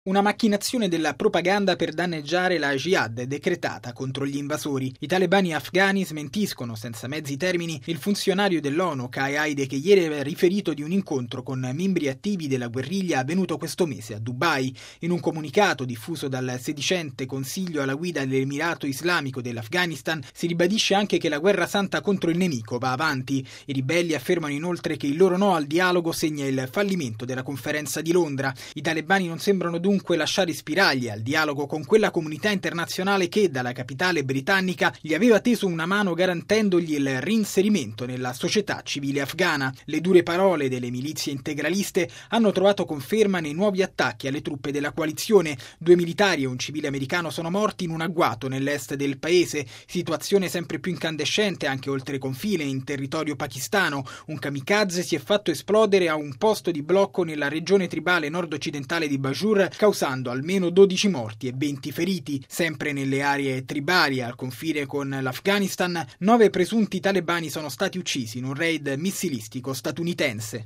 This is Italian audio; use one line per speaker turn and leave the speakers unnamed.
Una macchinazione della propaganda per danneggiare la Jihad decretata contro gli invasori. I talebani afghani smentiscono senza mezzi termini il funzionario dell'ONU, Kai Haide, che ieri aveva riferito di un incontro con membri attivi della guerriglia avvenuto questo mese a Dubai. In un comunicato diffuso dal sedicente Consiglio alla guida dell'Emirato Islamico dell'Afghanistan si ribadisce anche che la guerra santa contro il nemico va avanti. I ribelli affermano inoltre che il loro no al dialogo segna il fallimento della conferenza di Londra. I talebani non sembrano dunque lasciare spiragli al dialogo con quella comunità internazionale che dalla capitale britannica gli aveva teso una mano garantendogli il reinserimento nella società civile afghana. Le dure parole delle milizie integraliste hanno trovato conferma nei nuovi attacchi alle truppe della coalizione. 2 militari e un civile americano sono morti in un agguato nell'est del paese, situazione sempre più incandescente anche oltre confine in territorio pakistano. Un kamikaze si è fatto esplodere a un posto di blocco nella regione tribale nord-occidentale di Bajur, causando almeno 12 morti e 20 feriti. Sempre nelle aree tribali al confine con l'Afghanistan, 9 presunti talebani sono stati uccisi in un raid missilistico statunitense.